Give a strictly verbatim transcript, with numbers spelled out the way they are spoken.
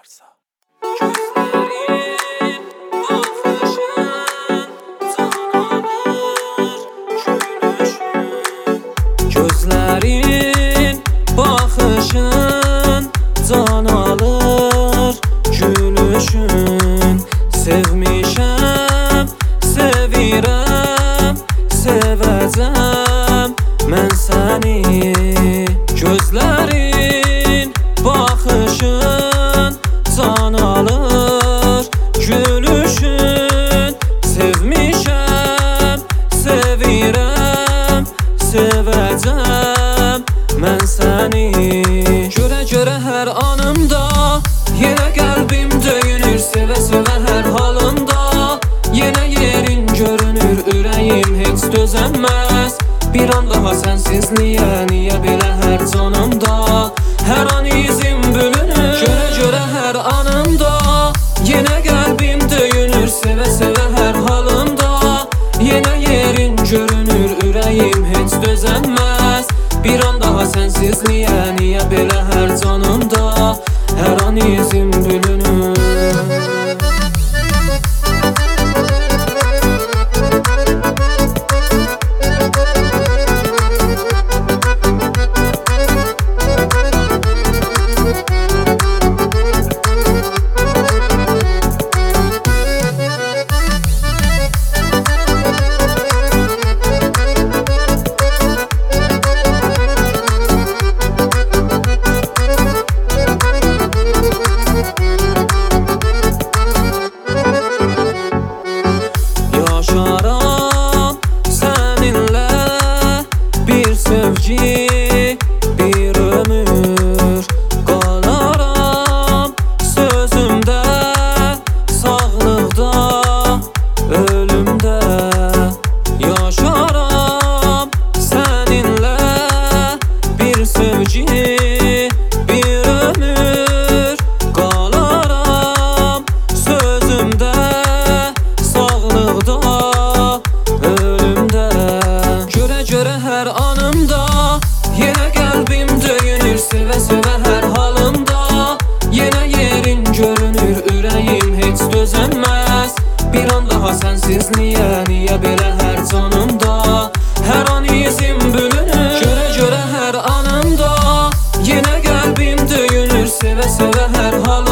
varsa. Gözlerin, bakışın, can alır, gülüşün. Gözlerin, bakışın, can alır, gülüşün. Sevmişəm, sevirəm, sevəcəm mən səni. Gözlərin, baxışın, can alır, gülüşün. Sevmişəm, sevirəm, sevəcəm mən səni. Görə-görə hər anımda yenə qəlbim döyünür, sevə-sevə hər halında yenə yerin görünür, ürəyim heç dözənməz. Bir an daha sənsiz niyə, niyə belə hər canımda hər an izim bölünür. Görə-görə hər anımda yenə qəlbim döyünür, sevə-sevə hər halımda yenə yerin görünür, ürəyim heç dözənməz. Bir an daha sənsiz niyə, niyə belə hər canımda hər an izim bölünür. Yaşaram səninlə bir sevgi, bir ömür. Qalaram sözümdə, sağlıqda, ölümdə. Yaşaram səninlə bir sevgi, bir ömür. Qalaram sözümdə, sağlıqda, ölümdə. Görə-görə hər anımda yenə qəlbim döyünür, sevə-sevə hər halımda yenə yerin görünür, ürəyim heç dözənməz. Bir an daha sənsiz niyə, niyə belə hər canımda hər an izim bölünür. Görə-görə hər anımda yenə qəlbim döyünür, sevə-sevə hər halımda